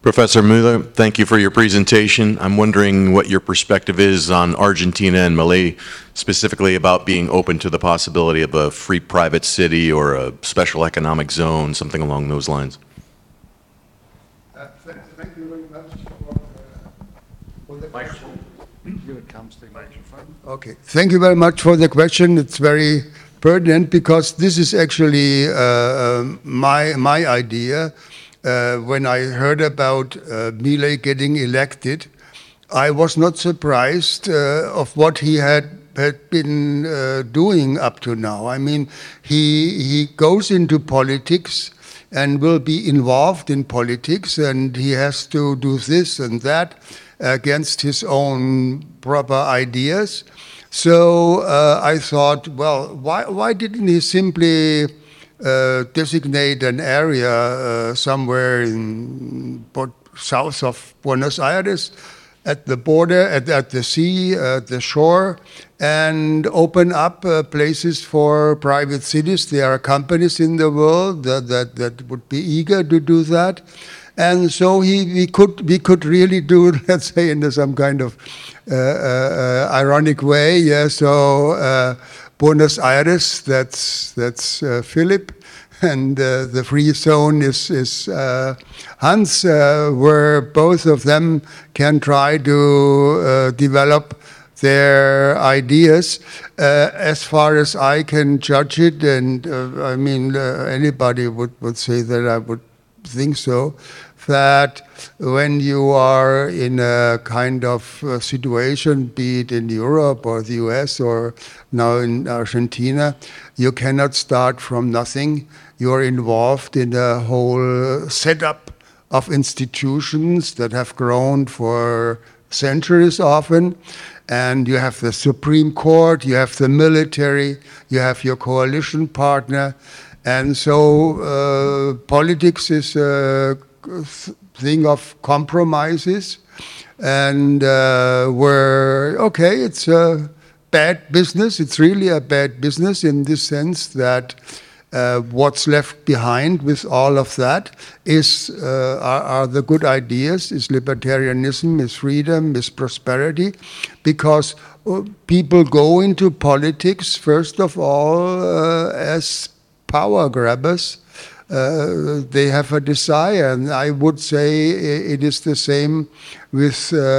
Professor Müller, thank you for your presentation. I'm wondering what your perspective is on Argentina and Milei, specifically about being open to the possibility of a free private city or a special economic zone, something along those lines. Thank you very much for the question. Here comes the microphone. Okay, thank you very much for the question. It's very pertinent because this is actually my idea. When I heard about Milei getting elected, I was not surprised of what he had been doing up to now. I mean, he goes into politics and will be involved in politics, and he has to do this and that against his own proper ideas. So I thought, well, why didn't he simply designate an area somewhere in south of Buenos Aires, at the border, at the sea, at the shore, and open up places for private cities. There are companies in the world that would be eager to do that. And so we could really do, let's say, in some kind of ironic way. Yeah. So Buenos Aires, that's Philip, and the free zone is Hans, where both of them can try to develop their ideas. As far as I can judge it, and I mean, anybody would say that I would think so, that when you are in a kind of situation, be it in Europe or the US or now in Argentina, you cannot start from nothing. You're involved in a whole setup of institutions that have grown for centuries often. And you have the Supreme Court, you have the military, you have your coalition partner. And so politics is a thing of compromises, and where, okay, it's a bad business. It's really a bad business in this sense that what's left behind with all of that are the good ideas, is libertarianism, is freedom, is prosperity, because people go into politics, first of all, as power grabbers. They have a desire, and I would say it is the same with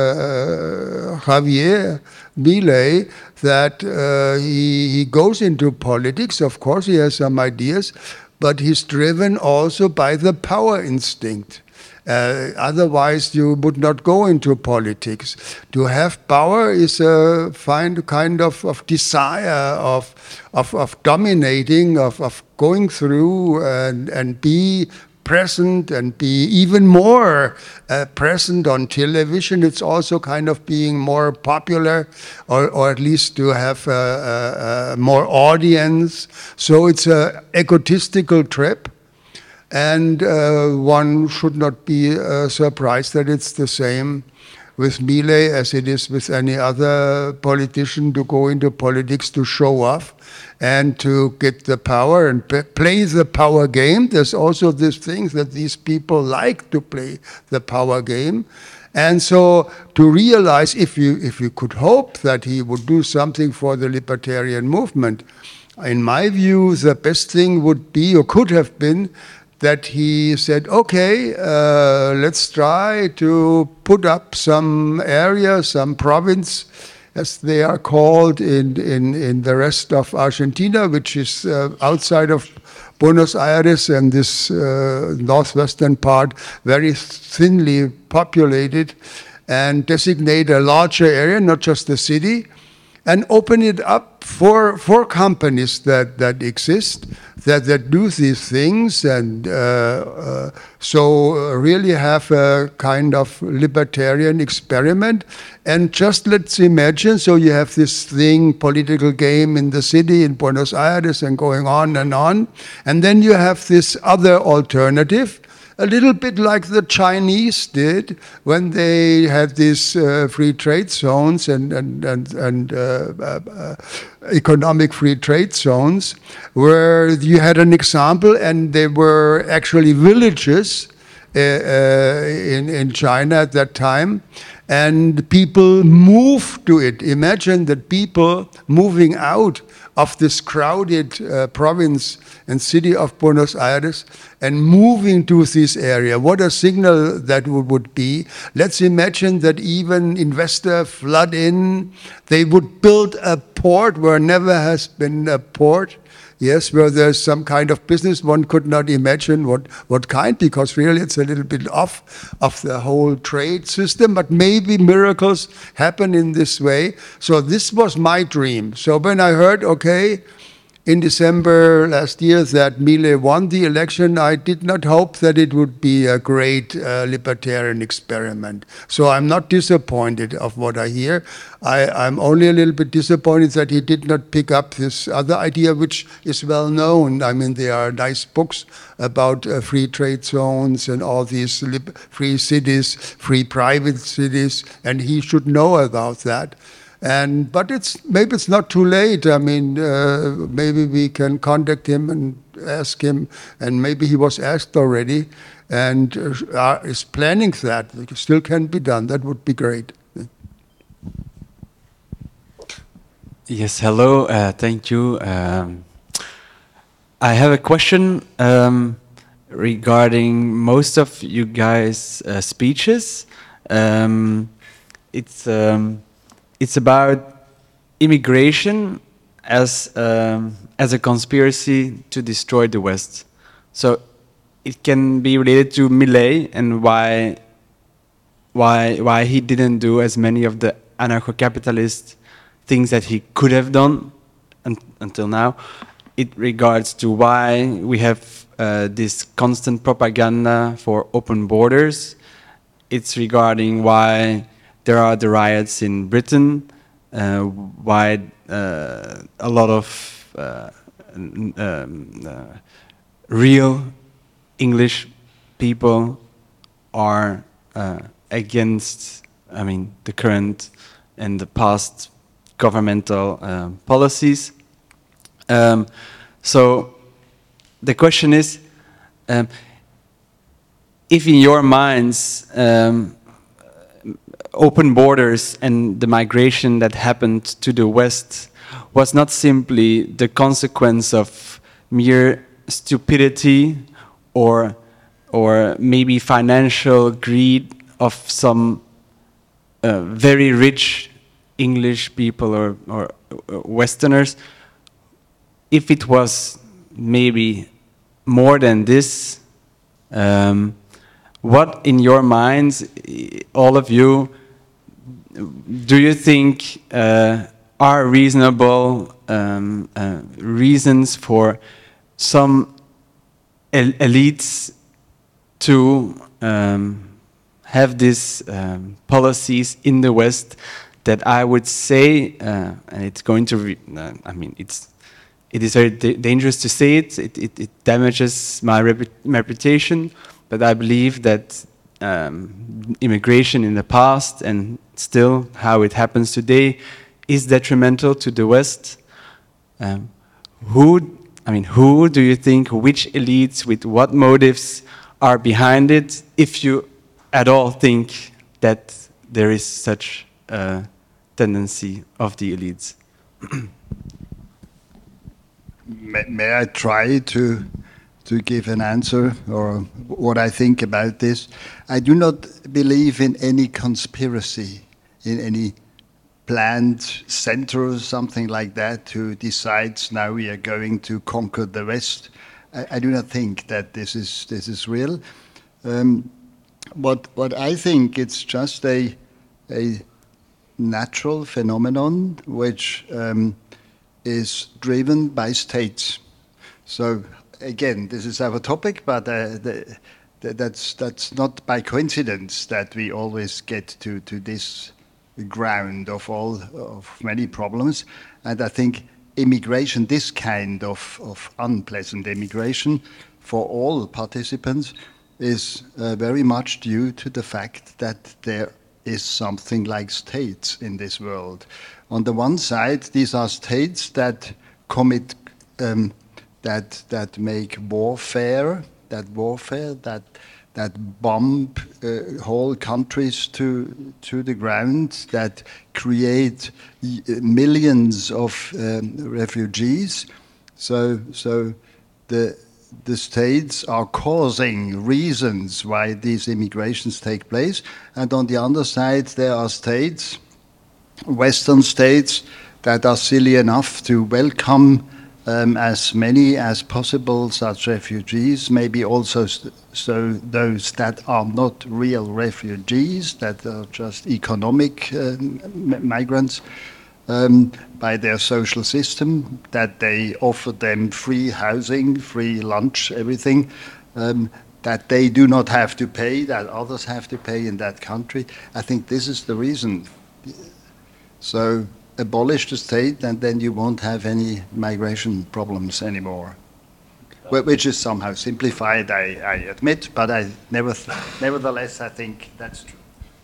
Javier Milei, that he goes into politics. Of course, he has some ideas, but he's driven also by the power instinct. Otherwise, you would not go into politics. To have power is a kind of desire of dominating, of going through and be present and be even more present on television. It's also kind of being more popular, or at least to have more audience. So it's an egotistical trip. And one should not be surprised that it's the same with Milei as it is with any other politician, to go into politics to show off and to get the power and play the power game. There's also this thing that these people like to play the power game. And so to realize, if you could hope that he would do something for the libertarian movement, in my view, the best thing would be, or could have been, that he said, okay, let's try to put up some area, some province, as they are called in the rest of Argentina, which is outside of Buenos Aires and this northwestern part, very thinly populated, and designate a larger area, not just the city, and open it up for companies that exist, that do these things, and so really have a kind of libertarian experiment. And just let's imagine, so you have this thing, political game in the city, in Buenos Aires, and going on, and then you have this other alternative, a little bit like the Chinese did when they had these free trade zones and economic free trade zones, where you had an example, and they were actually villages, in China at that time, and people moved to it. Imagine that people moving out of this crowded province and city of Buenos Aires and moving to this area. What a signal that would be. Let's imagine that even investors flood in. They would build a port where never has been a port. Yes, where there's some kind of business, one could not imagine what kind, because really it's a little bit off of the whole trade system, but maybe miracles happen in this way. So this was my dream. So when I heard, okay, in December last year that Milei won the election, I did not hope that it would be a great libertarian experiment. So I'm not disappointed of what I hear. I'm only a little bit disappointed that he did not pick up this other idea, which is well known. I mean, there are nice books about free trade zones and all these free cities, free private cities, and he should know about that. But maybe it's not too late. I mean, maybe we can contact him and ask him, and maybe he was asked already, and is planning that. It still can be done. That would be great. Yes, hello. Thank you. I have a question regarding most of you guys' speeches. It's about immigration as a conspiracy to destroy the West. So it can be related to Milei and why he didn't do as many of the anarcho-capitalist things that he could have done until now. It regards to why we have this constant propaganda for open borders. It's regarding why there are the riots in Britain, why a lot of real English people are against, I mean, the current and the past governmental policies. So the question is, if in your minds open borders and the migration that happened to the West was not simply the consequence of mere stupidity or maybe financial greed of some very rich English people or Westerners, if it was maybe more than this, what in your minds, all of you, do you think are reasonable reasons for some elites to have these policies in the West that I would say, and it's going to, I mean, it is very dangerous to say it. It damages my reputation, but I believe that immigration in the past and still how it happens today is detrimental to the West. Who do you think, which elites, with what motives are behind it, if you at all think that there is such a tendency of the elites? May I try to give an answer, or what I think about this? I do not believe in any conspiracy, in any planned center or something like that who decides now we are going to conquer the West. I do not think that this is real. What I think it's just a natural phenomenon which is driven by states. So again, this is our topic, but that's not by coincidence that we always get to this ground of many problems. And I think immigration, this kind of unpleasant immigration for all participants, is very much due to the fact that there is something like states in this world. On the one side, these are states that commit, that make warfare, that that bomb whole countries to the ground, that create millions of refugees. So the states are causing reasons why these immigrations take place, and on the other side there are states, Western states, that are silly enough to welcome as many as possible such refugees, maybe also so those that are not real refugees, that are just economic migrants, by their social system, that they offer them free housing, free lunch, everything, that they do not have to pay, that others have to pay in that country. I think this is the reason. So abolish the state, and then you won't have any migration problems anymore. Which is somehow simplified, I admit, but nevertheless, I think that's true.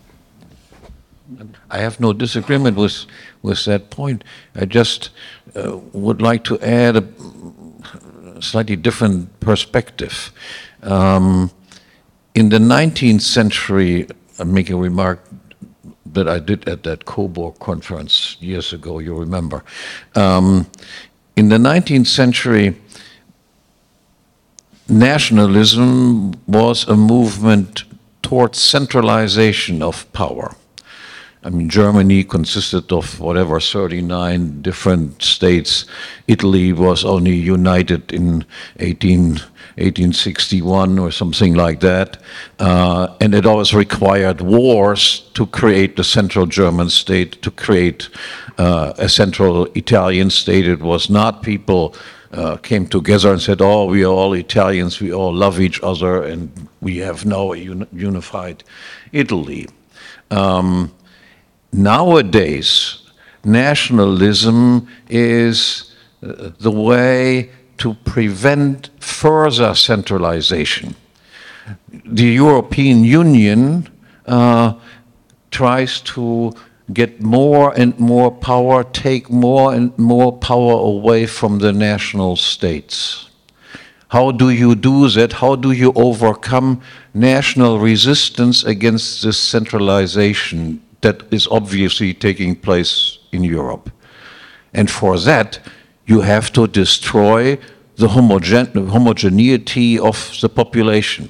I have no disagreement with that point. I just would like to add a slightly different perspective. In the 19th century, I make a remark that I did at that Coburg conference years ago, you remember. In the 19th century, nationalism was a movement towards centralization of power. I mean, Germany consisted of whatever, 39 different states. Italy was only united in 1861 or something like that. And it always required wars to create the central German state, to create a central Italian state. It was not people came together and said, oh, we are all Italians, we all love each other, and we have now a unified Italy. Nowadays, nationalism is the way to prevent further centralization. The European Union tries to get more and more power, take more and more power away from the national states. How do you do that? How do you overcome national resistance against this centralization that is obviously taking place in Europe? And for that, you have to destroy the homogeneity of the population.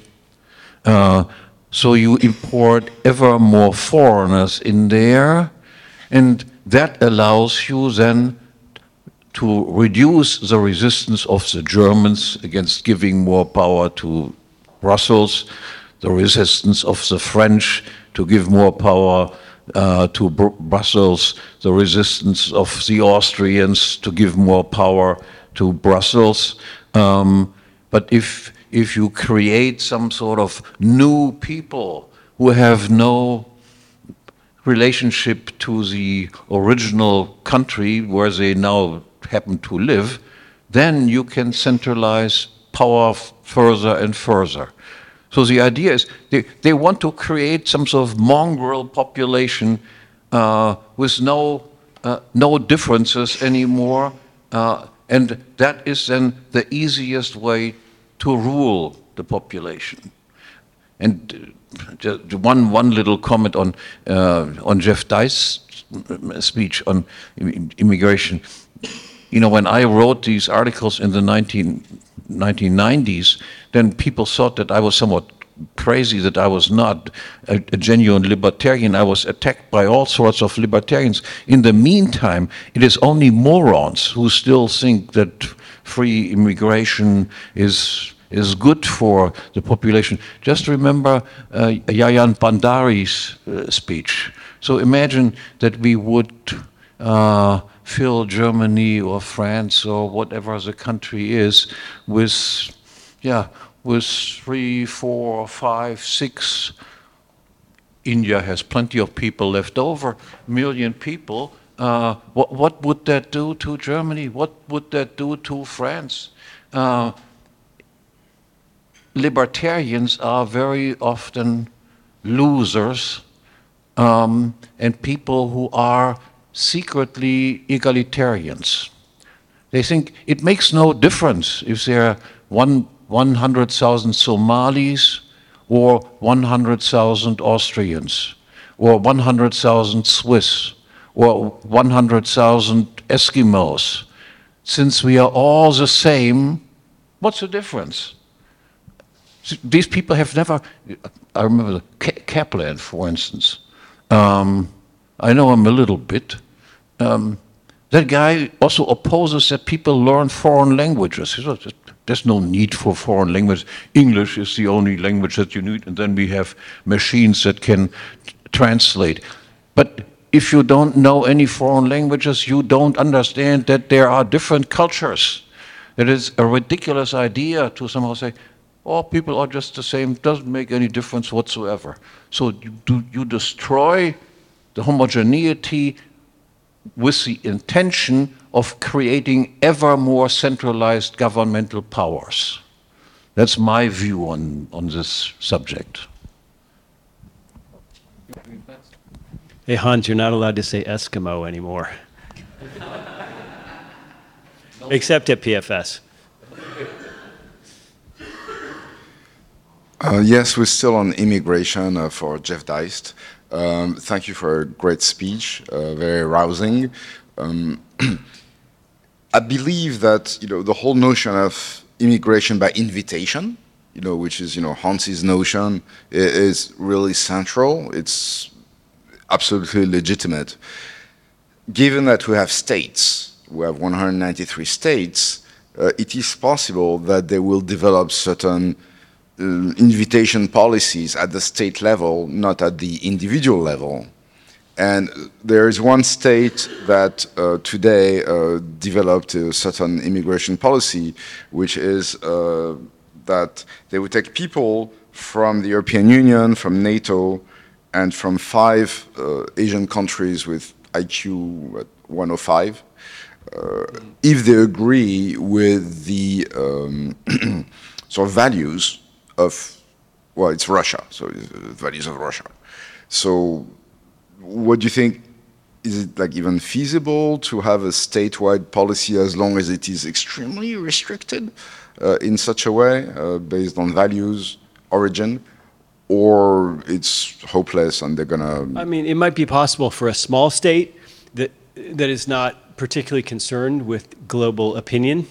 So you import ever more foreigners in there, and that allows you then to reduce the resistance of the Germans against giving more power to Brussels, the resistance of the French to give more power to Brussels, the resistance of the Austrians to give more power to Brussels. But if you create some sort of new people who have no relationship to the original country where they now happen to live, then you can centralize power further and further. So the idea is they want to create some sort of mongrel population with no differences anymore, and that is then the easiest way to rule the population. And just one little comment on Jeff Dye's speech on immigration. You know, when I wrote these articles in the 1990s, then people thought that I was somewhat crazy, that I was not a genuine libertarian. I was attacked by all sorts of libertarians. In the meantime, it is only morons who still think that free immigration is good for the population. Just remember Yayan Bandari's speech. So imagine that we would fill Germany or France or whatever the country is with 3, 4, 5, 6. India has plenty of people left over, million people. What would that do to Germany? What would that do to France? Libertarians are very often losers and people who are secretly egalitarians. They think it makes no difference if there are 100,000 Somalis or 100,000 Austrians, or 100,000 Swiss, or 100,000 Eskimos. Since we are all the same, what's the difference? These people have never, I remember Kaplan, for instance. I know him a little bit. That guy also opposes that people learn foreign languages. He says, there's no need for foreign language. English is the only language that you need, and then we have machines that can translate. But if you don't know any foreign languages, you don't understand that there are different cultures. It is a ridiculous idea to somehow say, all people are just the same, doesn't make any difference whatsoever. So you destroy the homogeneity with the intention of creating ever more centralized governmental powers. That's my view on this subject. Hey, Hans, you're not allowed to say Eskimo anymore. Except at PFS. Yes, we're still on immigration for Jeff Deist. Thank you for a great speech, very rousing. I believe that the whole notion of immigration by invitation, which is Hans's notion, is really central. It's absolutely legitimate. Given that we have states, we have 193 states, it is possible that they will develop certain invitation policies at the state level, not at the individual level. And there is one state that today developed a certain immigration policy, which is that they would take people from the European Union, from NATO, and from 5 Asian countries with IQ at 105, if they agree with the sort of values of, well, it's Russia, so it's the values of Russia. So what do you think, is it like even feasible to have a statewide policy as long as it is extremely restricted in such a way, based on values, origin, or it's hopeless and they're gonna... I mean, it might be possible for a small state that is not particularly concerned with global opinion.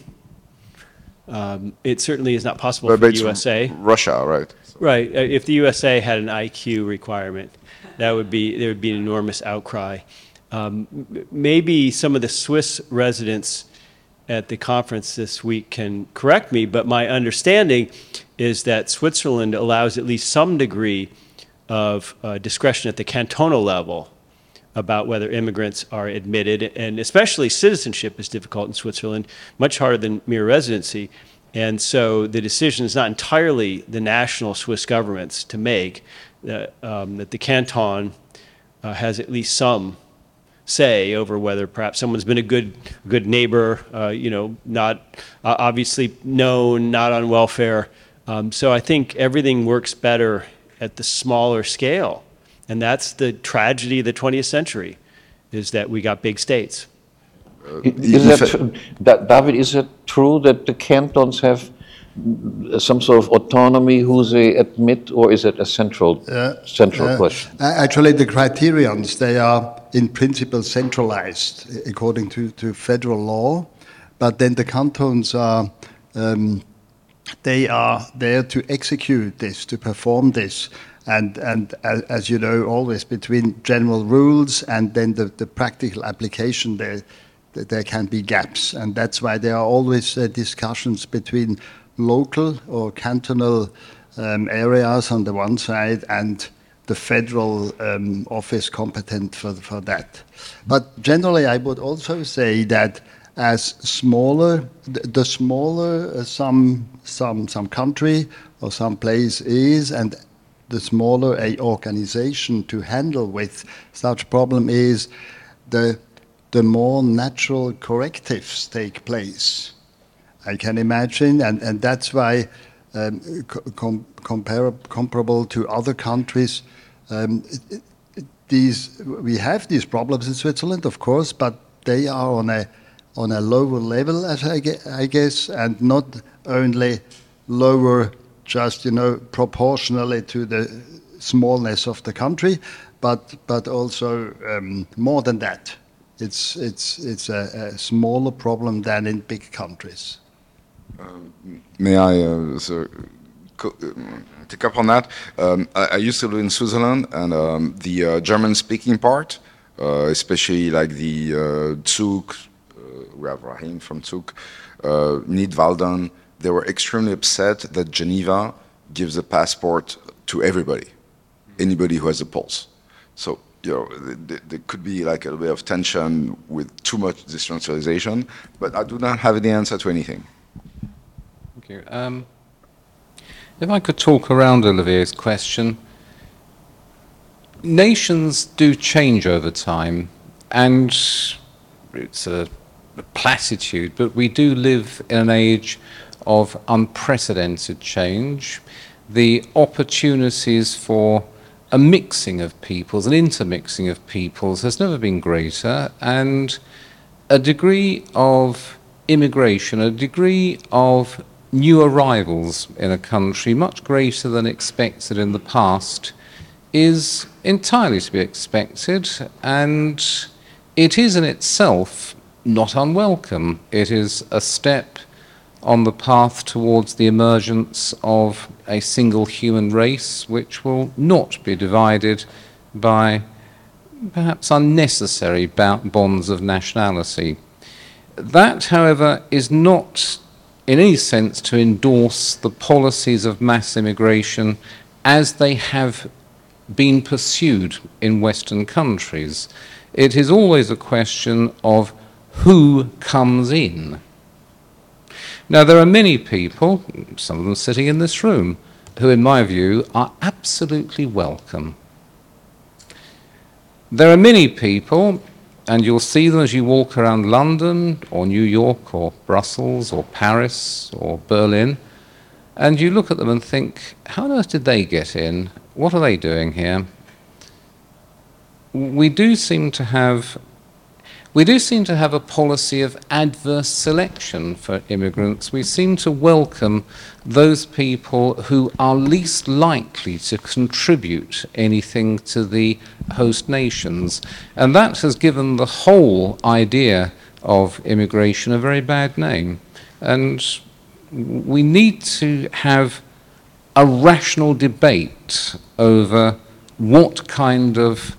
It certainly is not possible for the USA. Russia, right? So. Right. If the USA had an IQ requirement, there would be an enormous outcry. Maybe some of the Swiss residents at the conference this week can correct me, but my understanding is that Switzerland allows at least some degree of discretion at the cantonal level about whether immigrants are admitted, and especially citizenship is difficult in Switzerland, much harder than mere residency. And so the decision is not entirely the national Swiss government's to make, that the canton has at least some say over whether perhaps someone's been a good neighbor, not obviously known, not on welfare. So I think everything works better at the smaller scale. And that's the tragedy of the 20th century, is that we got big states. David, is it true that the cantons have some sort of autonomy who they admit, or is it a central question? Actually, the criterions, they are in principle centralized according to federal law, but then the cantons are, they are there to execute this, to perform this. And as you know, always between general rules and then the practical application, there can be gaps. And that's why there are always discussions between local or cantonal areas on the one side and the federal office competent for that. But generally, I would also say that as smaller, the smaller some country or some place is, and the smaller a organization to handle with such problem is, the more natural correctives take place. I can imagine, and that's why comparable to other countries, we have these problems in Switzerland, of course, but they are on a lower level, as I guess, and not only lower just proportionally to the smallness of the country, but also more than that. It's a smaller problem than in big countries. May I pick up on that? I used to live in Switzerland, and the German-speaking part, especially like the Zug, we have Rahim from Zug, Nidwalden, they were extremely upset that Geneva gives a passport to everybody, anybody who has a pulse. So, there could be like a little bit of tension with too much decentralization, but I do not have the answer to anything. Thank you. If I could talk around Olivier's question, nations do change over time, and it's a platitude, but we do live in an age of unprecedented change. The opportunities for a mixing of peoples, an intermixing of peoples, has never been greater, and a degree of immigration, a degree of new arrivals in a country much greater than expected in the past is entirely to be expected, and it is in itself not unwelcome. It is a step on the path towards the emergence of a single human race which will not be divided by perhaps unnecessary bonds of nationality. That, however, is not in any sense to endorse the policies of mass immigration as they have been pursued in Western countries. It is always a question of who comes in. Now, there are many people, some of them sitting in this room, who, in my view, are absolutely welcome. There are many people, and you'll see them as you walk around London or New York or Brussels or Paris or Berlin, and you look at them and think, how on earth did they get in? What are they doing here? We do seem to have a policy of adverse selection for immigrants. We seem to welcome those people who are least likely to contribute anything to the host nations. And that has given the whole idea of immigration a very bad name. And we need to have a rational debate over what kind of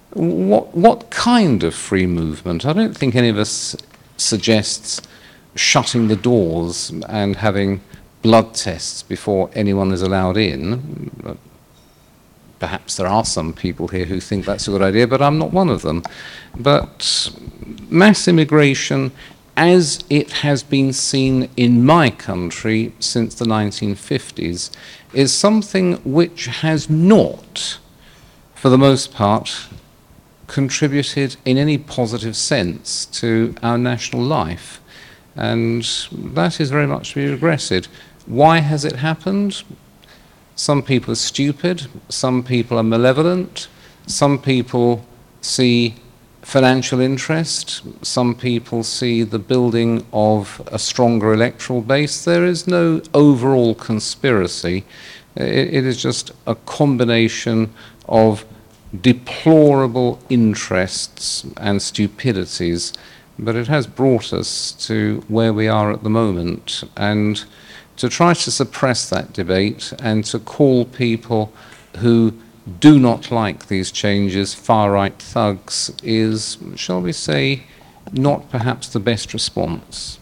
free movement. I don't think any of us suggests shutting the doors and having blood tests before anyone is allowed in. Perhaps there are some people here who think that's a good idea, but I'm not one of them. But mass immigration, as it has been seen in my country since the 1950s, is something which has not, for the most part, contributed in any positive sense to our national life. And that is very much to be regretted. Why has it happened? Some people are stupid, some people are malevolent, some people see financial interest, some people see the building of a stronger electoral base. There is no overall conspiracy. It is just a combination of deplorable interests and stupidities, but it has brought us to where we are at the moment. And to try to suppress that debate and to call people who do not like these changes far-right thugs is, shall we say, not perhaps the best response.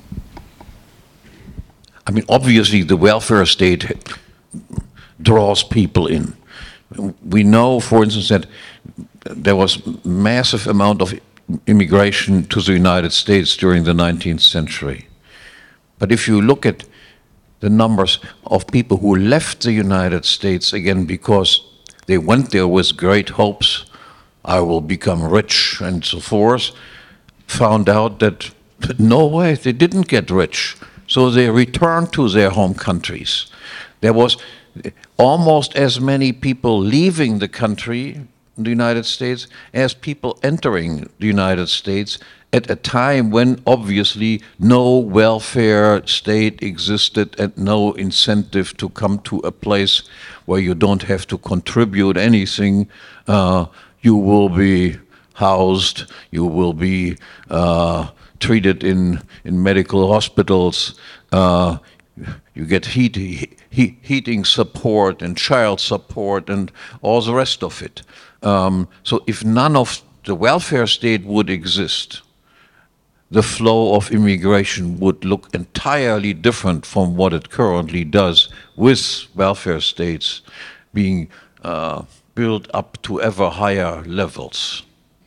I mean, obviously the welfare state draws people in. We know, for instance, that there was massive amount of immigration to the United States during the 19th century. But if you look at the numbers of people who left the United States, again, because they went there with great hopes, I will become rich and so forth, found out that no way, they didn't get rich. So they returned to their home countries. There was almost as many people leaving the country the United States as people entering the United States at a time when obviously no welfare state existed and no incentive to come to a place where you don't have to contribute anything. You will be housed, you will be treated in medical hospitals, you get heating support and child support and all the rest of it. So if none of the welfare state would exist, the flow of immigration would look entirely different from what it currently does, with welfare states being built up to ever higher levels.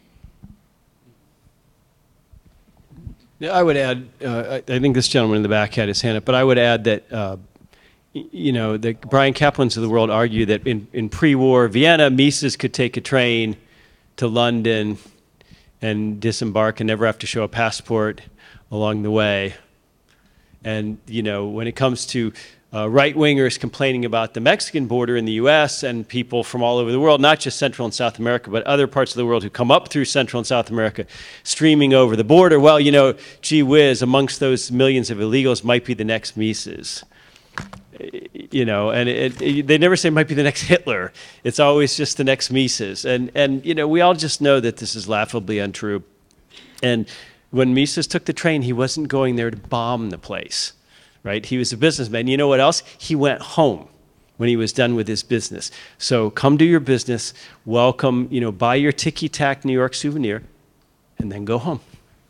Yeah, I would add, I think this gentleman in the back had his hand up, but I would add that, you know, the Brian Kaplans of the world argue that in pre-war Vienna, Mises could take a train to London and disembark and never have to show a passport along the way. And, you know, when it comes to right-wingers complaining about the Mexican border in the U.S. and people from all over the world, not just Central and South America, but other parts of the world who come up through Central and South America, streaming over the border, well, you know, gee whiz, amongst those millions of illegals might be the next Mises. You know, and they never say might be the next Hitler. It's always just the next Mises. And you know, we all just know that this is laughably untrue. And when Mises took the train, he wasn't going there to bomb the place, right? He was a businessman. You know what else? He went home when he was done with his business. So come do your business, welcome, you know, buy your ticky-tack New York souvenir, and then go home.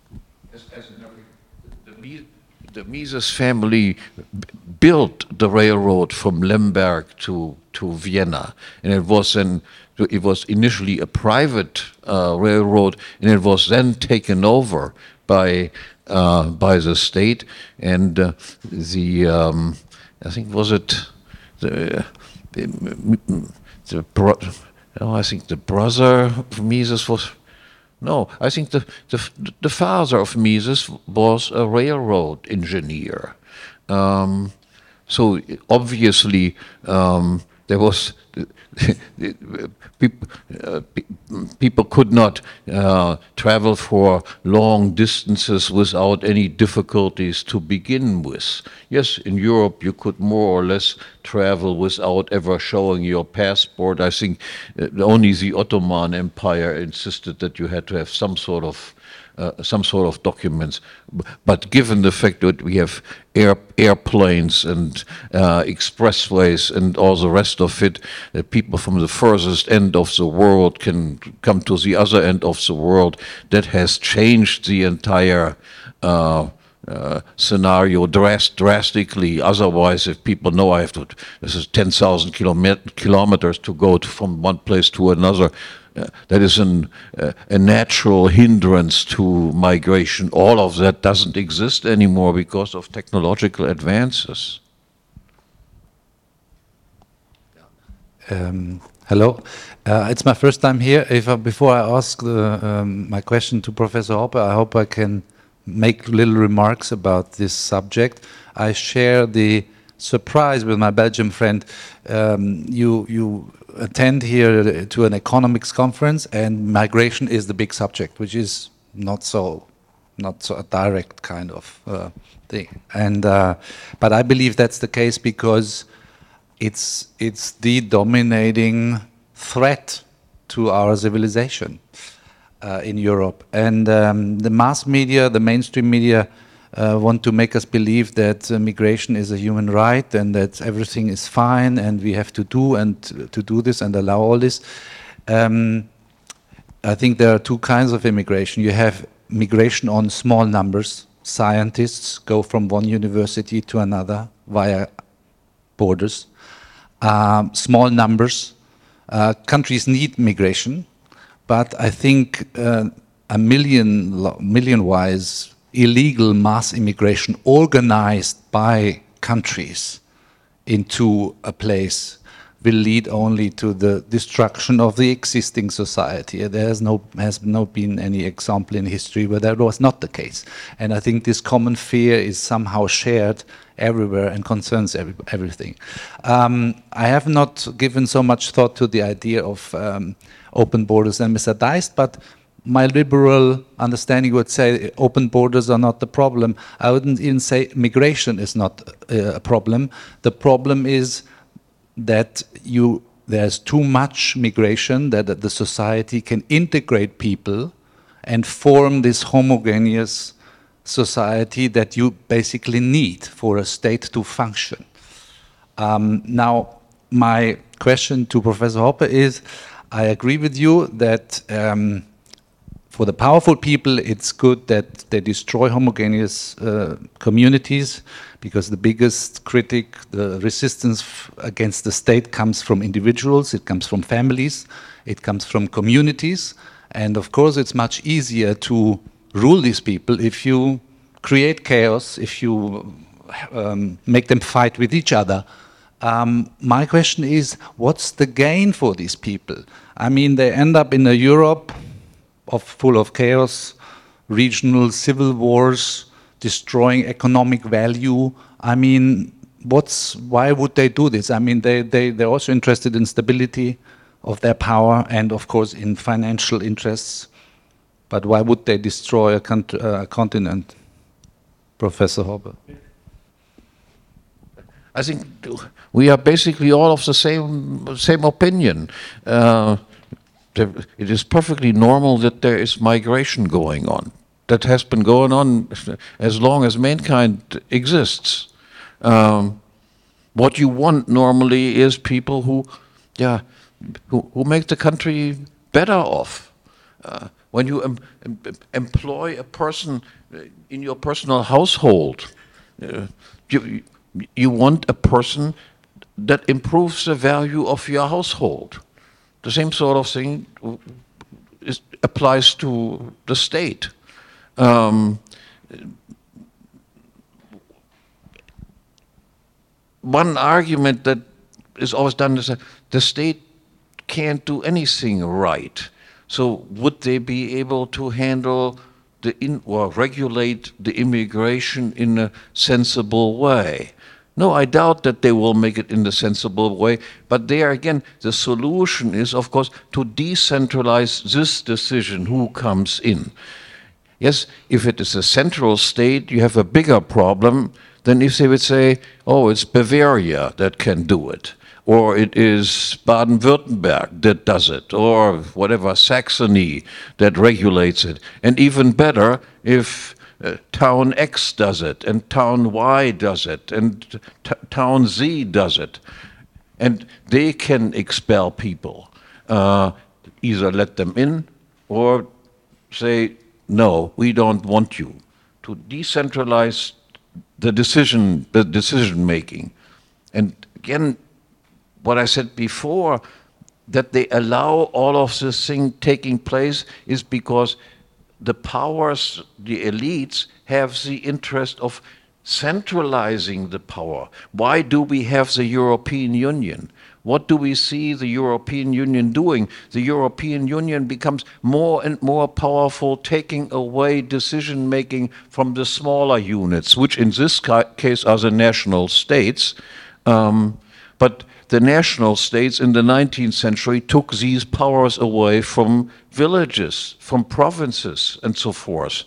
The Mises family built the railroad from Lemberg to Vienna, and it was initially a private railroad, and it was then taken over by the state, and I think was it I think the brother of Mises was. No, I think the father of Mises was a railroad engineer. So obviously there was people could not travel for long distances without any difficulties to begin with. Yes, in Europe you could more or less travel without ever showing your passport. I think only the Ottoman Empire insisted that you had to have some sort of documents. But given the fact that we have airplanes and expressways and all the rest of it, that people from the furthest end of the world can come to the other end of the world, that has changed the entire scenario drastically. Otherwise, if people know this is 10,000 kilometers to go from one place to another, that is a natural hindrance to migration. All of that doesn't exist anymore because of technological advances. Hello, it's my first time here. Before I ask my question to Professor Hoppe, I hope I can make little remarks about this subject. I share the surprise with my Belgian friend. You attend here to an economics conference, and migration is the big subject, which is not so a direct kind of thing. And but I believe that's the case because it's the dominating threat to our civilization in Europe. And the mass media, the mainstream media, want to make us believe that migration is a human right and that everything is fine and we have to do this and allow all this. I think there are two kinds of immigration. You have migration on small numbers. Scientists go from one university to another via borders. Small numbers. Countries need migration, but I think a million-wise illegal mass immigration organized by countries into a place, will lead only to the destruction of the existing society. There has not been any example in history where that was not the case. And I think this common fear is somehow shared everywhere and concerns everything. I have not given so much thought to the idea of open borders than Mr. Deist, but my liberal understanding would say open borders are not the problem. I wouldn't even say migration is not a problem. The problem is that there's too much migration, that the society can integrate people and form this homogeneous society that you basically need for a state to function. Now, my question to Professor Hoppe is, I agree with you that for the powerful people, it's good that they destroy homogeneous communities, because the biggest critic, the resistance against the state comes from individuals, it comes from families, it comes from communities. And of course, it's much easier to rule these people if you create chaos, if you make them fight with each other. My question is, what's the gain for these people? I mean, they end up in a Europe full of chaos, regional civil wars, destroying economic value. I mean, why would they do this? I mean, they're also interested in stability of their power and, of course, in financial interests. But why would they destroy a continent? Professor Hoppe. I think we are basically all of the same opinion. It is perfectly normal that there is migration going on. That has been going on as long as mankind exists. What you want normally is people who make the country better off. When you employ a person in your personal household, you want a person that improves the value of your household. The same sort of thing applies to the state. One argument that is always done is that the state can't do anything right. So would they be able to handle or regulate the immigration in a sensible way? No, I doubt that they will make it in a sensible way. But there again, the solution is, of course, to decentralize this decision, who comes in. Yes, if it is a central state, you have a bigger problem than if they would say, oh, it's Bavaria that can do it, or it is Baden-Württemberg that does it, or whatever, Saxony that regulates it. And even better, if town X does it, and town Y does it, and town Z does it. And they can expel people, either let them in or say, no, we don't want you. To decentralize the decision making. And again, what I said before, that they allow all of this thing taking place is because the powers, the elites, have the interest of centralizing the power. Why do we have the European Union? What do we see the European Union doing? The European Union becomes more and more powerful, taking away decision-making from the smaller units, which in this case are the national states. But the national states in the 19th century took these powers away from villages, from provinces, and so forth.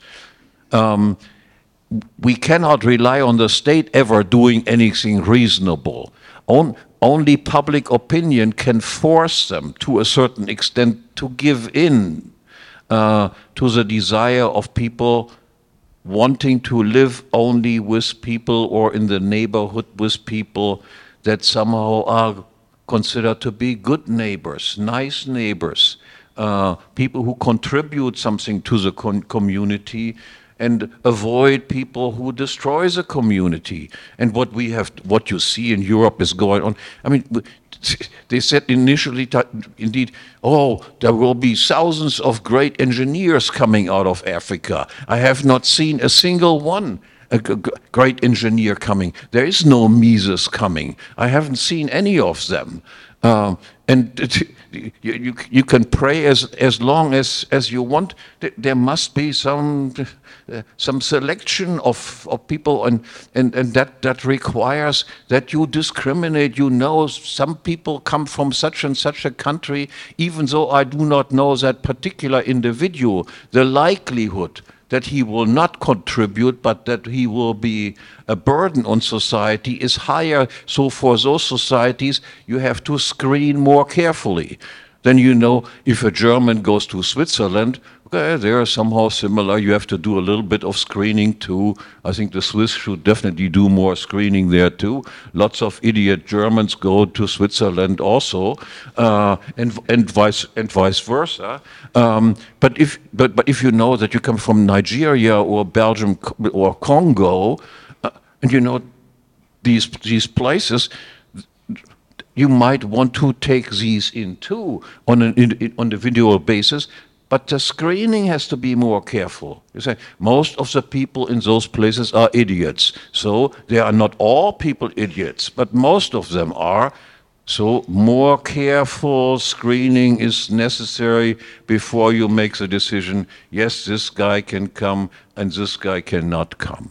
We cannot rely on the state ever doing anything reasonable. Only public opinion can force them to a certain extent to give in to the desire of people wanting to live only with people or in the neighborhood with people that somehow are considered to be good neighbors, nice neighbors, people who contribute something to the community, and avoid people who destroy the community. And what you see in Europe is going on. I mean, they said initially, indeed, oh, there will be thousands of great engineers coming out of Africa. I have not seen a single one, a great engineer coming. There is no Mises coming. I haven't seen any of them. You can pray as long as you want. There must be some selection of people, and that requires that you discriminate. You know, some people come from such and such a country, even though I do not know that particular individual, the likelihood that he will not contribute, but that he will be a burden on society is higher. So for those societies, you have to screen more carefully. Then you know, if a German goes to Switzerland, okay, they are somehow similar. You have to do a little bit of screening too. I think the Swiss should definitely do more screening there too. Lots of idiot Germans go to Switzerland also, and vice versa. But if you know that you come from Nigeria or Belgium or Congo, and you know these places, you might want to take these in too on an individual basis, but the screening has to be more careful. You say, most of the people in those places are idiots. So they are not all people idiots, but most of them are. So more careful screening is necessary before you make the decision, yes, this guy can come and this guy cannot come.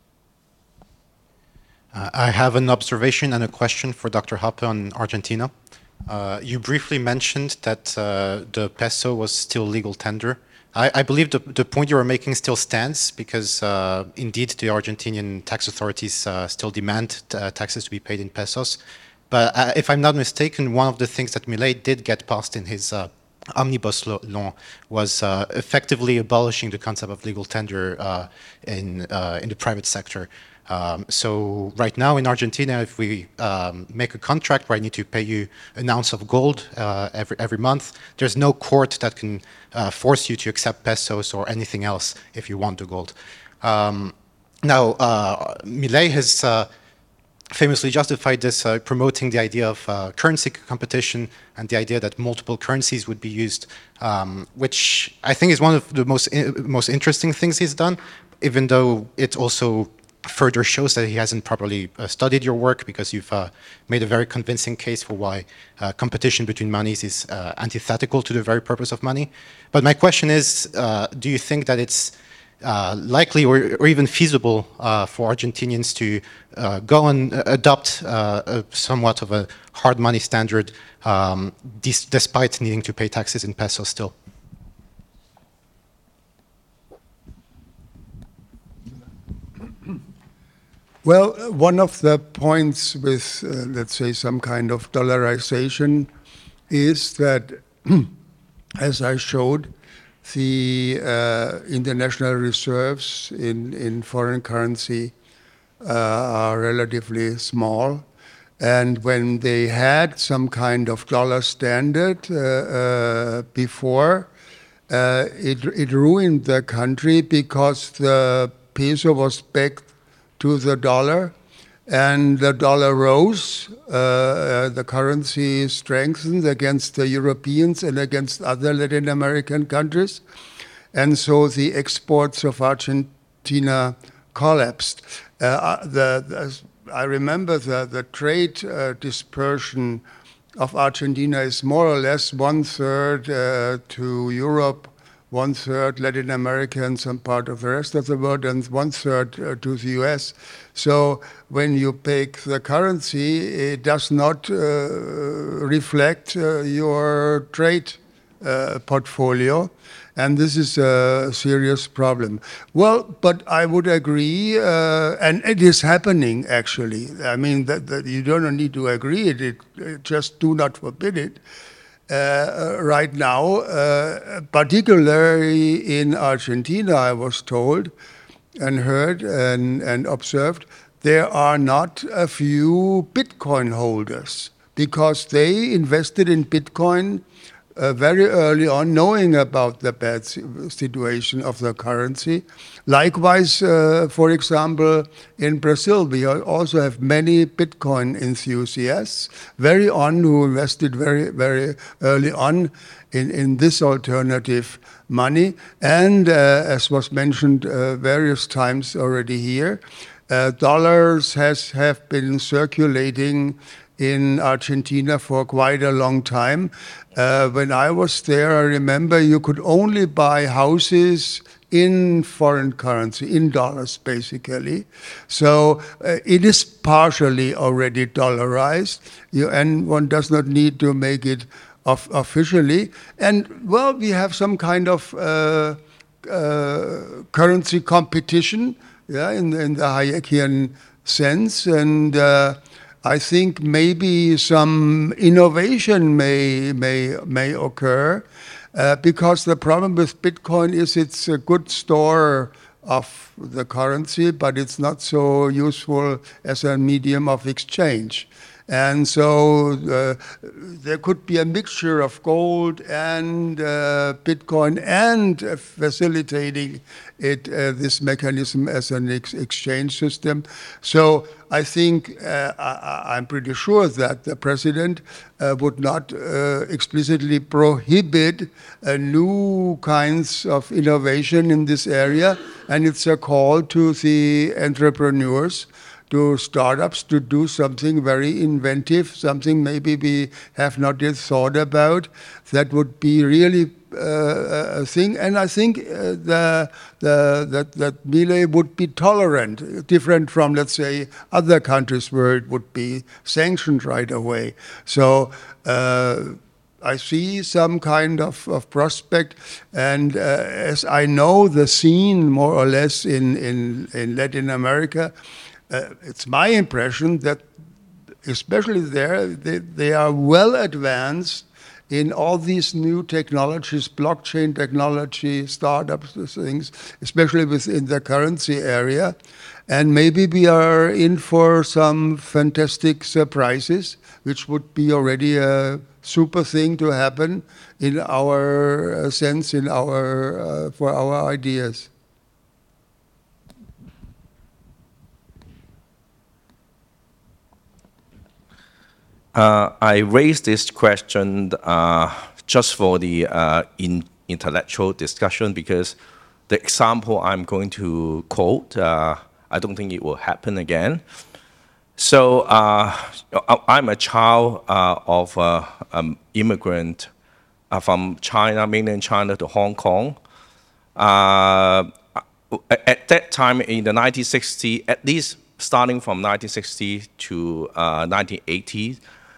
I have an observation and a question for Dr. Hoppe on Argentina. You briefly mentioned that the peso was still legal tender. I believe the point you were making still stands because indeed the Argentinian tax authorities still demand taxes to be paid in pesos. But if I'm not mistaken, one of the things that Milei did get passed in his omnibus law was effectively abolishing the concept of legal tender in the private sector. So right now in Argentina, if we make a contract where I need to pay you an ounce of gold every month, there's no court that can force you to accept pesos or anything else if you want the gold. Now, Milei has famously justified this promoting the idea of currency competition and the idea that multiple currencies would be used, which I think is one of the most interesting things he's done, even though it also further shows that he hasn't properly studied your work, because you've made a very convincing case for why competition between monies is antithetical to the very purpose of money. But my question is, do you think that it's likely or even feasible for Argentinians to go and adopt somewhat of a hard money standard despite needing to pay taxes in pesos still? Well, one of the points with, let's say, some kind of dollarization is that, as I showed, the international reserves in foreign currency are relatively small. And when they had some kind of dollar standard before, it ruined the country because the peso was backed to the dollar, and the dollar rose, the currency strengthened against the Europeans and against other Latin American countries, and so the exports of Argentina collapsed. I remember the trade dispersion of Argentina is more or less 1/3 to Europe, 1/3 Latin America and some part of the rest of the world, and 1/3 to the US. So when you pick the currency, it does not reflect your trade portfolio, and this is a serious problem. Well, but I would agree, and it is happening actually. I mean, that you don't need to agree, it just do not forbid it. Right now, particularly in Argentina, I was told and heard and observed, there are not a few Bitcoin holders because they invested in Bitcoin very early on, knowing about the bad situation of the currency. Likewise, for example, in Brazil, we also have many Bitcoin enthusiasts, very on, who invested very, very early on in this alternative money. And as was mentioned various times already here, dollars have been circulating in Argentina for quite a long time. When I was there, I remember you could only buy houses in foreign currency, in dollars, basically. So it is partially already dollarized, and one does not need to make it officially. And, well, we have some kind of currency competition, in the Hayekian sense, and I think maybe some innovation may occur, because the problem with Bitcoin is it's a good store of the currency, but it's not so useful as a medium of exchange. And so there could be a mixture of gold and Bitcoin, and facilitating it, this mechanism as an exchange system. So I think I'm pretty sure that the president would not explicitly prohibit new kinds of innovation in this area. And it's a call to the entrepreneurs, to startups, to do something very inventive, something maybe we have not yet thought about. That would be really a thing. And I think that Milei would be tolerant, different from, let's say, other countries where it would be sanctioned right away. So I see some kind of prospect. And as I know the scene more or less in Latin America, it's my impression that, especially there, they are well advanced in all these new technologies, blockchain technology, startups, things, especially within the currency area. And maybe we are in for some fantastic surprises, which would be already a super thing to happen in our sense, in our for our ideas. I raised this question just for the intellectual discussion, because the example I'm going to quote, I don't think it will happen again. So I'm a child of an immigrant from China, mainland China, to Hong Kong. At that time in the 1960s, at least starting from 1960 to 1980,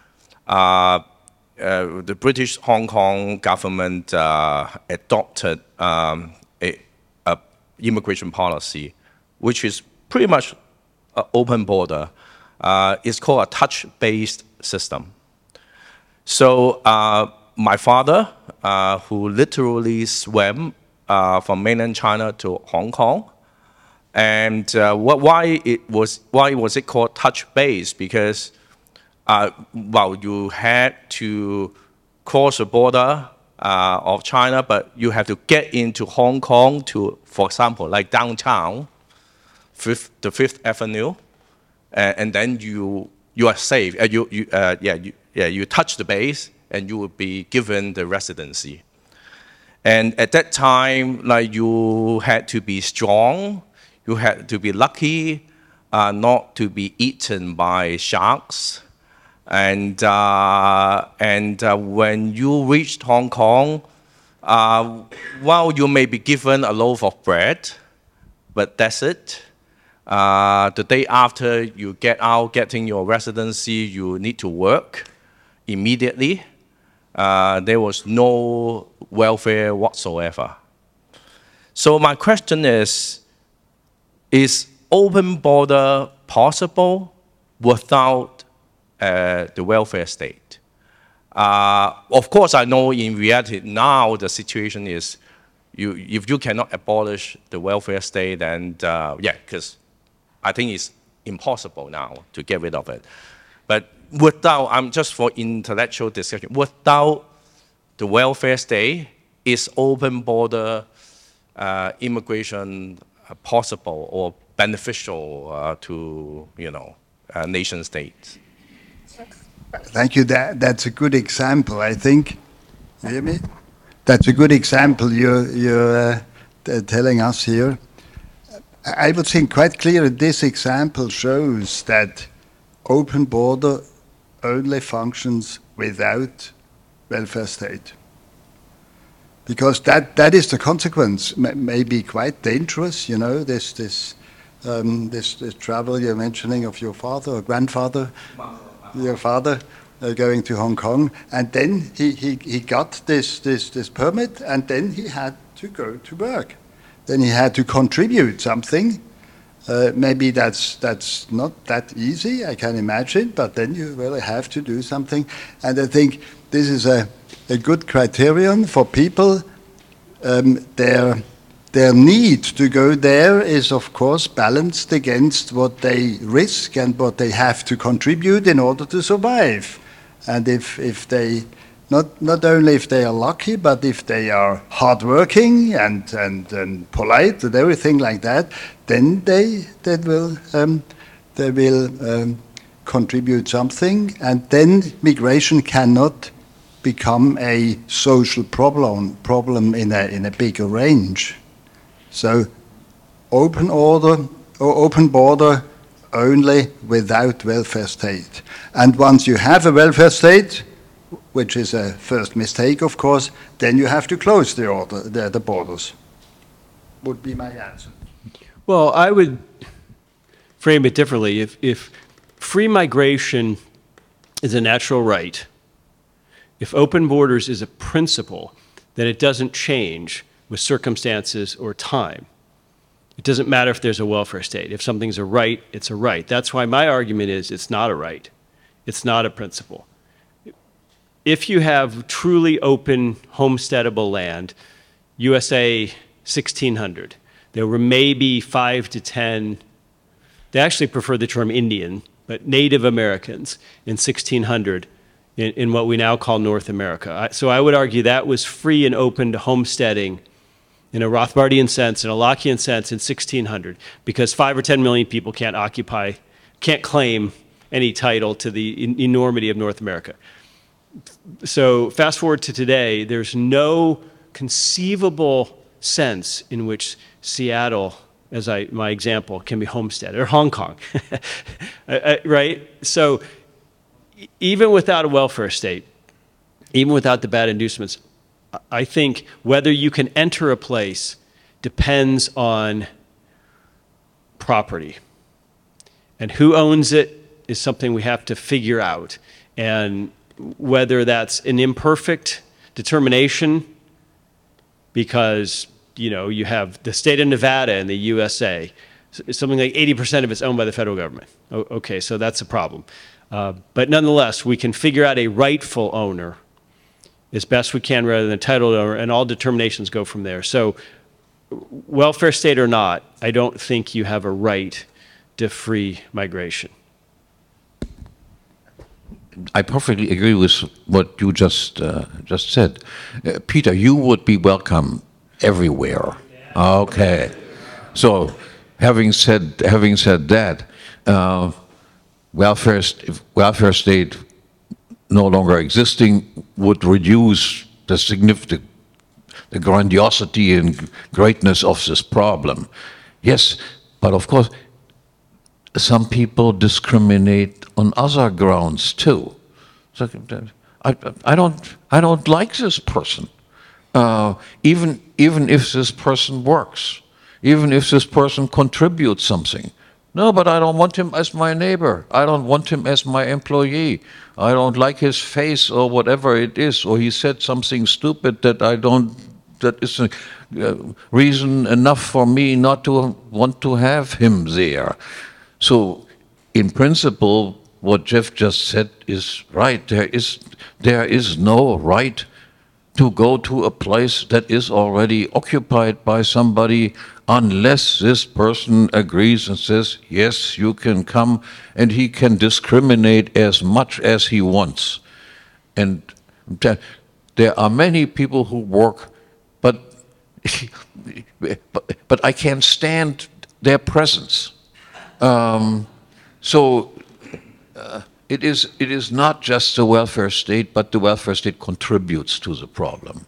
the British Hong Kong government adopted a immigration policy, which is pretty much an open border. It's called a touch-based system. So my father, who literally swam from mainland China to Hong Kong, and why was it called touch-based? Because well, you had to cross the border of China, but you have to get into Hong Kong to, for example, like downtown, the Fifth Avenue, and then you are safe. You touch the base, and you will be given the residency. And at that time, like, you had to be strong, you had to be lucky, not to be eaten by sharks. And when you reached Hong Kong, well, you may be given a loaf of bread, but that's it. The day after you get out, getting your residency, you need to work immediately. There was no welfare whatsoever. So my question is open border possible without the welfare state? Of course, I know in reality now the situation is, if you cannot abolish the welfare state, then yeah, because I think it's impossible now to get rid of it. But without, I'm just for intellectual discussion, without the welfare state, is open border immigration possible or beneficial to, nation states? Thank you. That's a good example, I think. You hear me? That's a good example you're telling us here. I would think quite clear this example shows that open border only functions without welfare state. Because that is the consequence, may be quite dangerous, you know, this travel you're mentioning of your father or grandfather, your father going to Hong Kong, and then he got this permit, and then he had to go to work. Then he had to contribute something. Maybe that's not that easy, I can imagine, but then you really have to do something. And I think this is a good criterion for people. Their need to go there is, of course, balanced against what they risk and what they have to contribute in order to survive. And if they, not only if they are lucky, but if they are hardworking and polite and everything like that, then they will contribute something, and then migration cannot become a social problem in a bigger range. So open border only without welfare state. And once you have a welfare state, which is a first mistake, of course, then you have to close the borders. Would be my answer. Well, I would frame it differently. If free migration is a natural right, if open borders is a principle, then it doesn't change with circumstances or time. It doesn't matter if there's a welfare state. If something's a right, it's a right. That's why my argument is it's not a right. It's not a principle. If you have truly open homesteadable land, USA 1600, there were maybe 5 to 10, they actually prefer the term Indian, but Native Americans in 1600 in what we now call North America. So I would argue that was free and open to homesteading in a Rothbardian sense, in a Lockean sense in 1600, because 5 or 10 million people can't claim any title to the enormity of North America. So fast forward to today, there's no conceivable sense in which Seattle, as my example, can be homesteaded, or Hong Kong, right? So even without a welfare state, even without the bad inducements, I think whether you can enter a place depends on property. And who owns it is something we have to figure out. And whether that's an imperfect determination, because you have the state of Nevada in the USA, something like 80% of it's owned by the federal government. Okay, so that's a problem. But nonetheless, we can figure out a rightful owner as best we can rather than a titled owner, and all determinations go from there. So welfare state or not, I don't think you have a right to free migration. I perfectly agree with what you just said. Peter, you would be welcome everywhere. Okay. So having said that, welfare state no longer existing would reduce the grandiosity and greatness of this problem. Yes, but of course, some people discriminate on other grounds too. So I don't like this person, even if this person works, even if this person contributes something. No, but I don't want him as my neighbor. I don't want him as my employee. I don't like his face or whatever it is, or he said something stupid that is reason enough for me not to want to have him there. So, in principle, what Jeff just said is right. There is no right to go to a place that is already occupied by somebody unless this person agrees and says, yes, you can come, and he can discriminate as much as he wants. And there are many people who work, but I can't stand their presence. It is not just the welfare state, but the welfare state contributes to the problem.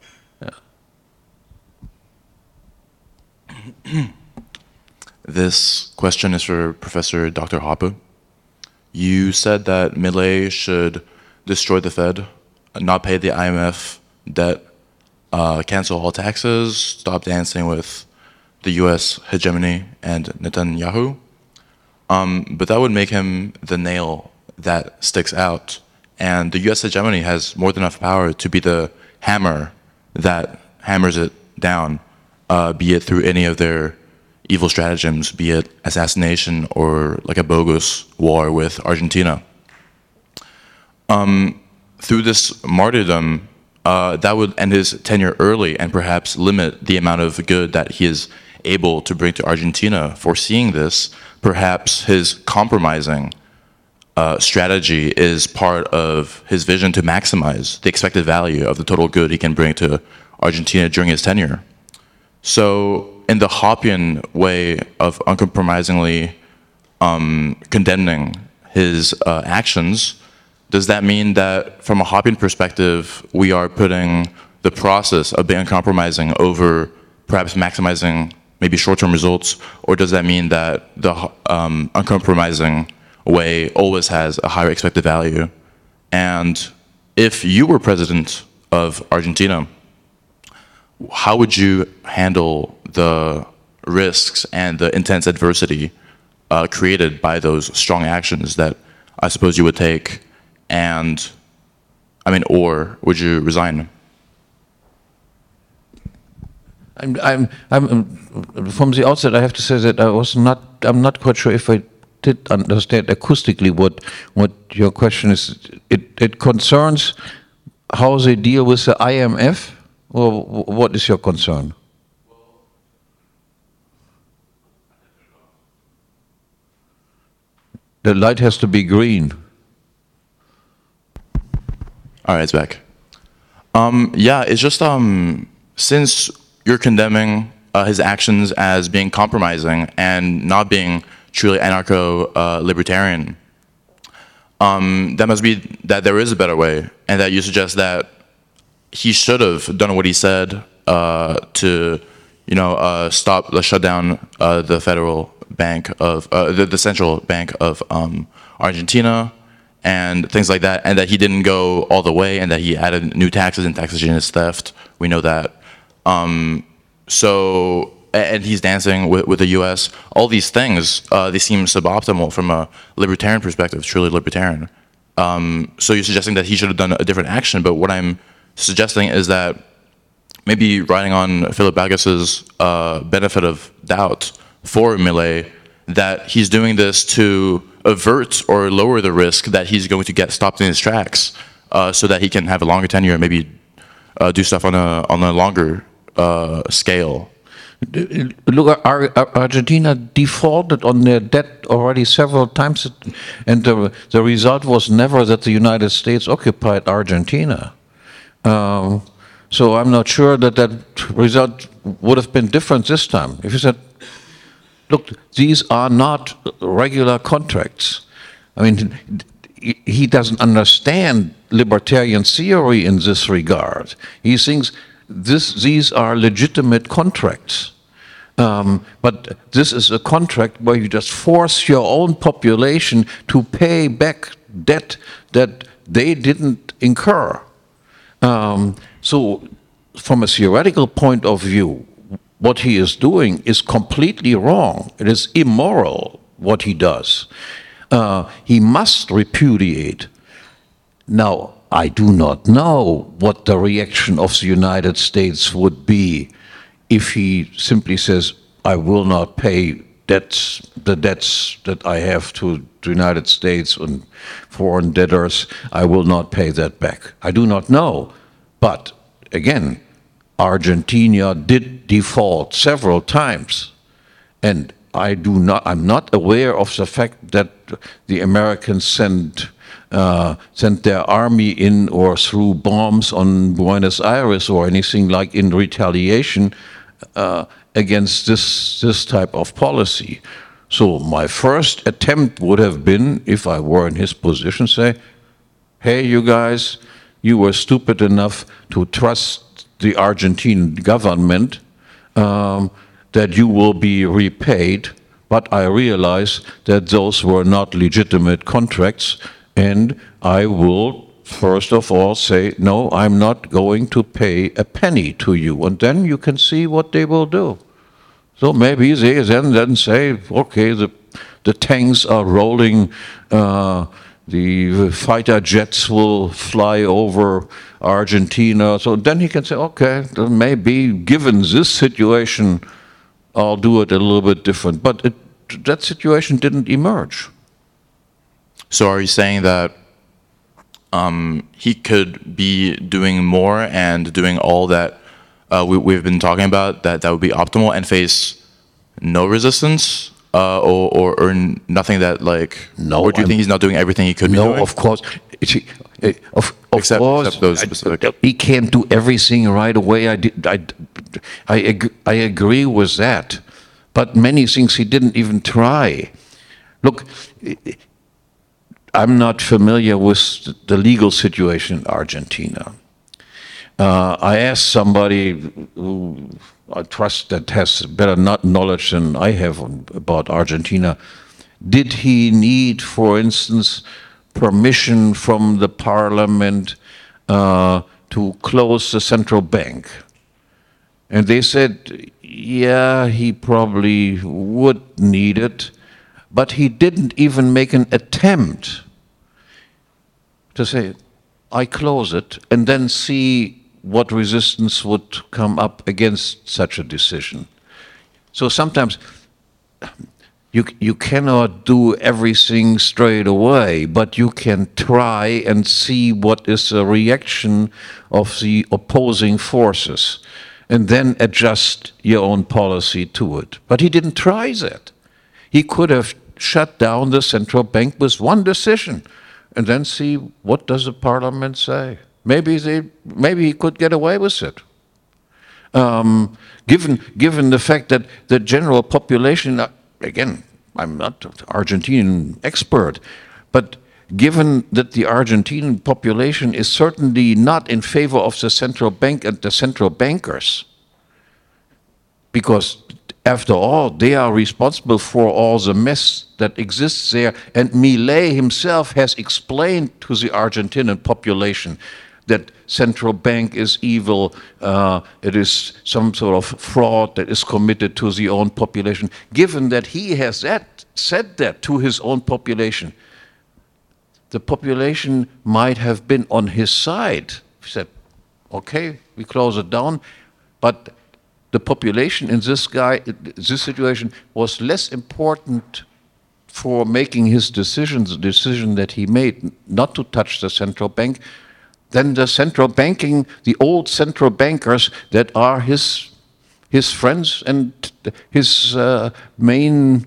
This question is for Professor Dr. Hoppe. you said that Milei should destroy the Fed, not pay the IMF debt, cancel all taxes, stop dancing with the US hegemony and Netanyahu. But that would make him the nail that sticks out. And the US hegemony has more than enough power to be the hammer that hammers it down, be it through any of their evil stratagems, be it assassination or like a bogus war with Argentina. Through this martyrdom, that would end his tenure early and perhaps limit the amount of good that he is able to bring to Argentina. Foreseeing this, perhaps his compromising strategy is part of his vision to maximize the expected value of the total good he can bring to Argentina during his tenure. So, in the Hoppian way of uncompromisingly condemning his actions, does that mean that from a Hoppian perspective, we are putting the process of being uncompromising over perhaps maximizing maybe short-term results, or does that mean that the uncompromising way always has a higher expected value? And if you were president of Argentina, how would you handle the risks and the intense adversity created by those strong actions that I suppose you would take? And, I mean, or would you resign? I'm from the outset, I have to say that I'm not quite sure if I did understand acoustically what your question is. It concerns how they deal with the IMF, or what is your concern? The light has to be green. All right, it's back. Yeah, it's just since you're condemning his actions as being compromising and not being truly anarcho-libertarian, that must be that there is a better way, and that you suggest that he should have done what he said to, shut down the federal bank of the central bank of Argentina and things like that, and that he didn't go all the way, and that he added new taxes and taxation is theft. We know that. And he's dancing with the U.S. All these things, they seem suboptimal from a libertarian perspective, truly libertarian. So you're suggesting that he should have done a different action, but what I'm suggesting is that maybe riding on Philip Bagus's benefit of doubt for Milei, that he's doing this to avert or lower the risk that he's going to get stopped in his tracks, so that he can have a longer tenure and maybe do stuff on a longer scale. Look, Argentina defaulted on their debt already several times, and the result was never that the United States occupied Argentina. So I'm not sure that result would have been different this time. If you said, look, these are not regular contracts. I mean, he doesn't understand libertarian theory in this regard. He thinks these are legitimate contracts. But this is a contract where you just force your own population to pay back debt that they didn't incur. So from a theoretical point of view, what he is doing is completely wrong. It is immoral what he does. He must repudiate. Now, I do not know what the reaction of the United States would be if he simply says, I will not pay the debts that I have to the United States and foreign debtors, I will not pay that back. I do not know. But again, Argentina did default several times, and I'm not aware of the fact that the Americans sent their army in or threw bombs on Buenos Aires or anything like in retaliation against this type of policy. So my first attempt would have been, if I were in his position, say, hey, you guys, you were stupid enough to trust the Argentine government that you will be repaid But I realize that those were not legitimate contracts, and I will first of all say, no, I'm not going to pay a penny to you, and then you can see what they will do. So maybe they then say, okay, the tanks are rolling, the fighter jets will fly over Argentina. So then he can say, okay, then maybe given this situation, I'll do it a little bit different. But that situation didn't emerge. So are you saying that he could be doing more and doing all that we've been talking about, that would be optimal, and face no resistance? Or nothing that, like, No, or do you think he's not doing everything he could be doing? No, of course. Of Except course, those specific. he can't do everything right away. I agree with that, but many things he didn't even try. Look, I'm not familiar with the legal situation in Argentina. I asked somebody who I trust that has better knowledge than I have about Argentina. Did he need, for instance, permission from the parliament to close the central bank? And they said, yeah, he probably would need it, but he didn't even make an attempt to say, I close it, and then see what resistance would come up against such a decision. So sometimes you cannot do everything straight away, but you can try and see what is the reaction of the opposing forces, and then adjust your own policy to it. But he didn't try that. He could have shut down the central bank with one decision, and then see what does the parliament say. Maybe he could get away with it. Given the fact that the general population, again, I'm not an Argentinian expert, but given that the Argentinian population is certainly not in favor of the central bank and the central bankers, because after all, they are responsible for all the mess that exists there. And Milei himself has explained to the Argentinian population that central bank is evil, it is some sort of fraud that is committed to the own population. Given that he has said that to his own population, the population might have been on his side. He said, okay, we close it down, but the population in this situation was less important for making his decisions, the decision that he made not to touch the central bank, than the central banking, the old central bankers that are his friends and his main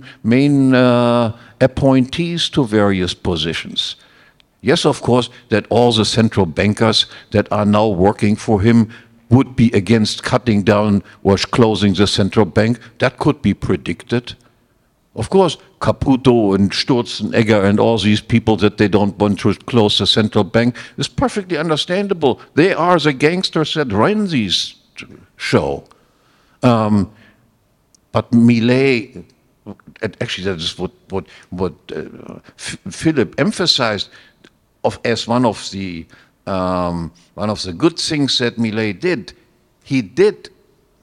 appointees to various positions. Yes, of course, that all the central bankers that are now working for him would be against cutting down or closing the central bank. That could be predicted. Of course, Caputo and Sturzenegger and all these people that they don't want to close the central bank is perfectly understandable. They are the gangsters that run this show. But Milei, actually that is what Philip emphasized as one of the good things that Milei did. He did,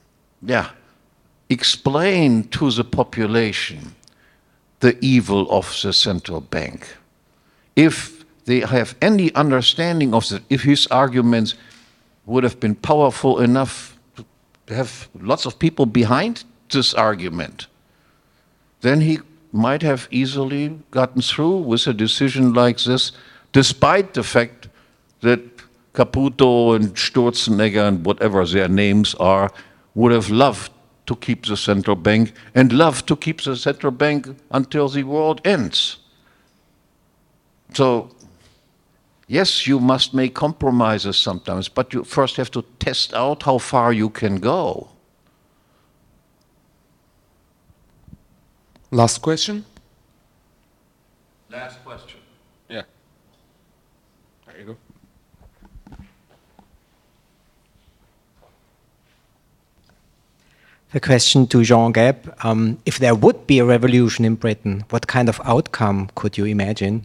explain to the population the evil of the central bank. If they have any understanding of that, if his arguments would have been powerful enough to have lots of people behind this argument, then he might have easily gotten through with a decision like this, despite the fact that Caputo and Sturzenegger and whatever their names are would have loved to keep the central bank and love to keep the central bank until the world ends. So, yes, you must make compromises sometimes, but you first have to test out how far you can go. Last question? Last question. Yeah. There you go. A question to Jean Gab. If there would be a revolution in Britain, what kind of outcome could you imagine?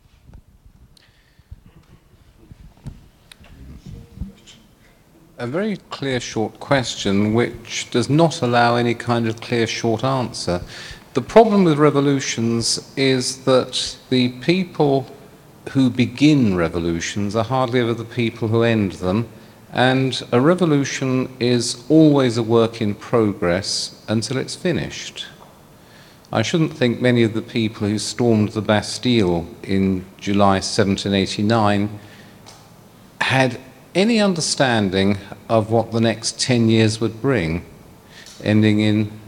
A very clear short question which does not allow any kind of clear short answer. The problem with revolutions is that the people who begin revolutions are hardly ever the people who end them, and a revolution is always a work in progress until it's finished. I shouldn't think many of the people who stormed the Bastille in July 1789 had any understanding of what the next 10 years would bring, ending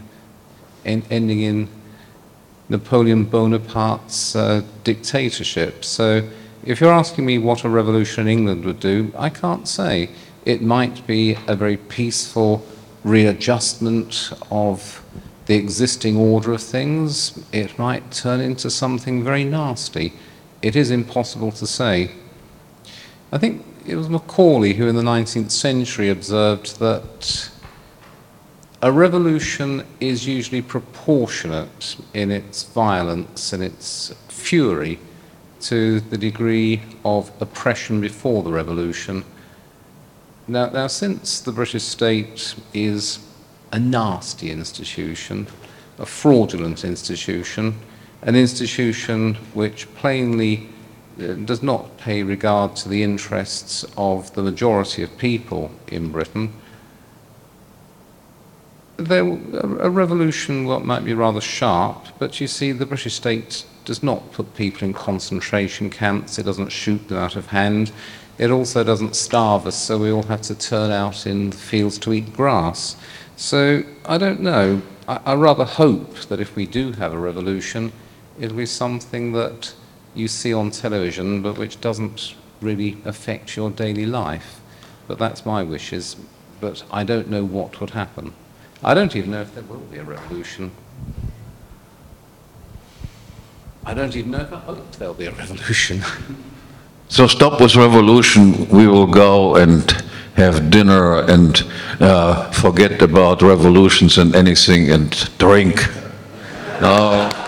in Napoleon Bonaparte's dictatorship. So if you're asking me what a revolution in England would do, I can't say. It might be a very peaceful readjustment of the existing order of things. It might turn into something very nasty. It is impossible to say. I think it was Macaulay who in the 19th century observed that a revolution is usually proportionate in its violence and its fury to the degree of oppression before the revolution. Now, since the British state is a nasty institution, a fraudulent institution, an institution which plainly does not pay regard to the interests of the majority of people in Britain, a revolution might be rather sharp, but you see the British state does not put people in concentration camps, it doesn't shoot them out of hand, it also doesn't starve us, so we all have to turn out in the fields to eat grass. So, I don't know. I rather hope that if we do have a revolution, it'll be something that you see on television, but which doesn't really affect your daily life. But that's my wishes, but I don't know what would happen. I don't even know if there will be a revolution. I don't even know if I hope there'll be a revolution. So stop with revolution. We will go and have dinner and forget about revolutions and anything and drink. No.